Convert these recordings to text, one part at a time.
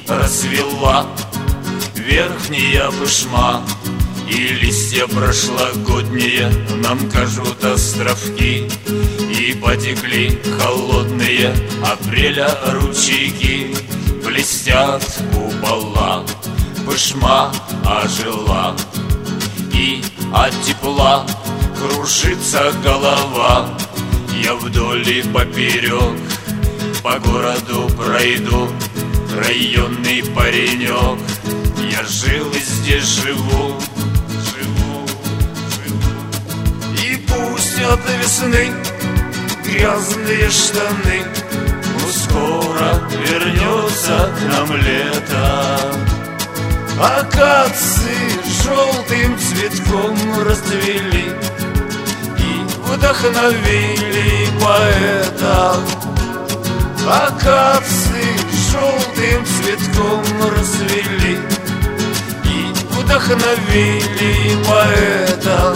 расцвела верхняя пышма, и листья прошлогодние нам кажут островки, и потекли холодные апреля ручейки. Блестят купола, пышма ожила, и от тепла кружится голова. Я вдоль и поперек по городу пройду, районный паренек. Я жил и здесь живу. И пусть от весны грязные штаны, но скоро вернется к нам лето. Акации желтым цветком расцвели и вдохновили поэта. Акации желтым цветком расцвели и вдохновили поэта.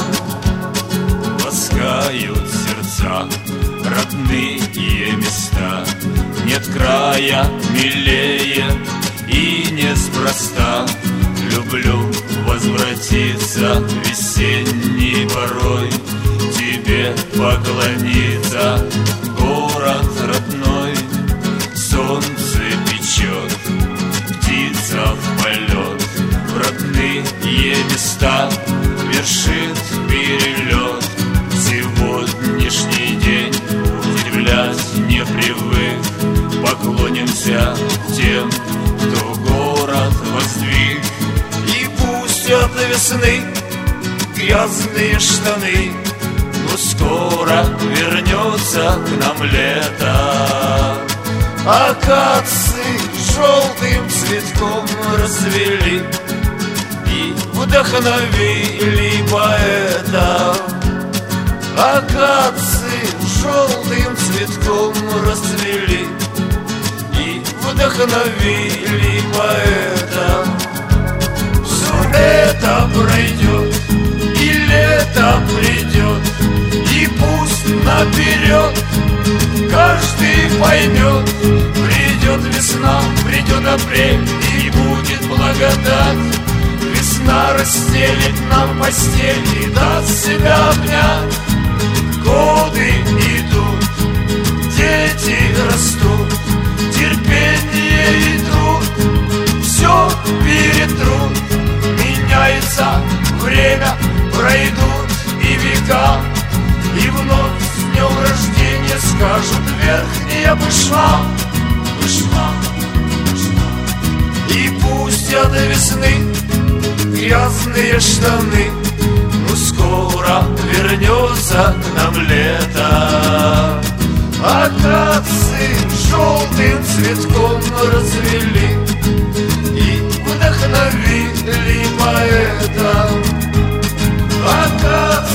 Ласкают сердца родные места, нет края милее и неспроста. Люблю возвратиться весенней порой, тебе поклониться, город родной. Солнце печет, птица в полет, в родные места вершит перелет. Сегодняшний день удивлять не привык, поклонимся тем, кто город воздвиг. И пусть от весны грязные штаны, но скоро вернется к нам лето. Акации желтым цветком расцвели и вдохновили поэта. Акации желтым цветком расцвели и вдохновили поэта. Все это пройдет, и лето придет, и пусть наперед каждый поймет. Придет весна, придет апрель, и будет благодать. Весна расстелит нам постель и даст себя обнять. Годы идут, дети растут, терпение и труд, все перетрут. Меняется время, пройдут и века, и вновь с днем рождения скажут верхняя пышма. И пусть от весны грязные штаны, но скоро вернется к нам лето. Акации желтым цветком расцвели и вдохновили поэта. Акации